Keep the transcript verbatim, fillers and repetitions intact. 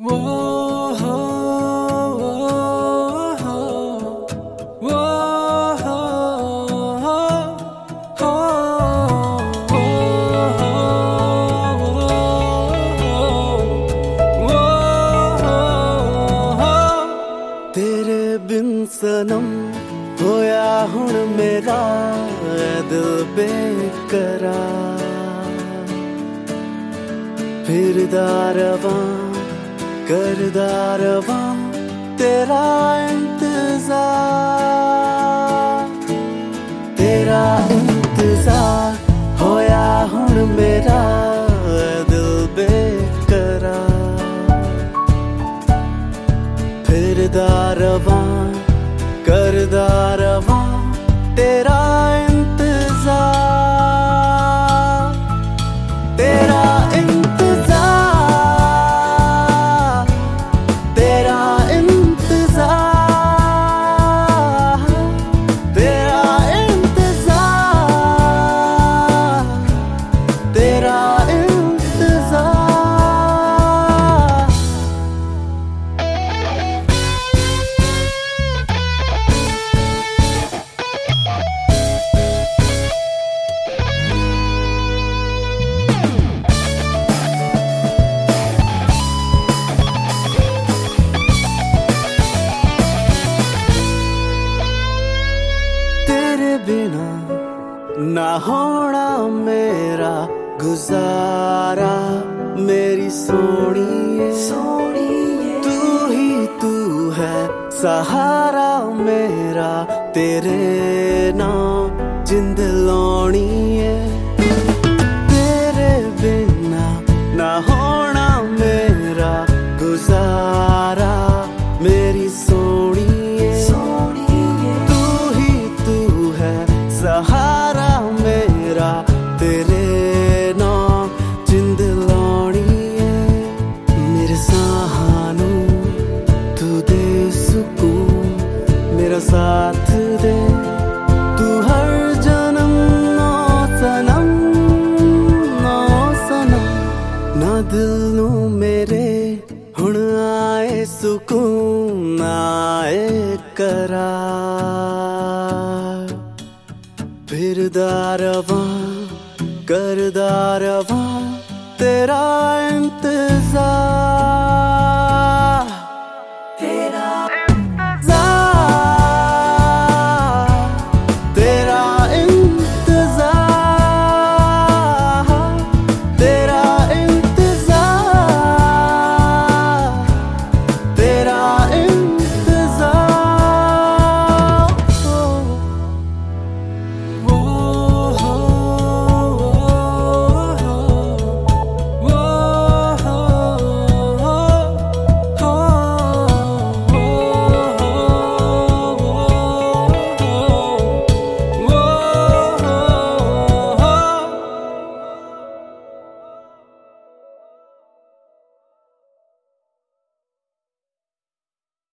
वो हो, वो हो, वो हो, हो, हो, वो हो, वो हो। तेरे बिन सनम होया हुण मेरा दिल बेकरार, फिरदा रवां करदा रवां तेरा इंतजार, तेरा इंतजार होया हुण मेरा दिल बेकरार, फिरदा रवां करदा रवां तेरा इंतजार, तेरा इंतजार, तेरा इंतजार, तेरा इंतजार, तेरा इंतजार। बिना ना होना मेरा गुजारा, मेरी सोनिए सोनिए तू ही तू है सहारा मेरा, तेरे नाम जिंद लानी है, तेरे बिना ना होना मेरा गुजारा, मेरी सोनिए सोनिए तू ही तू है सहारा मेरा, तेरे नाम जिंद लानी है, मेरे साहानू तू दे सुकून, मेरा साथ दे तू हर जन्म, नो सनम नो सनम, ना दिल नू मेरे हुण आए सुकून आए करार, फिरदा रवां करदा रवां तेरा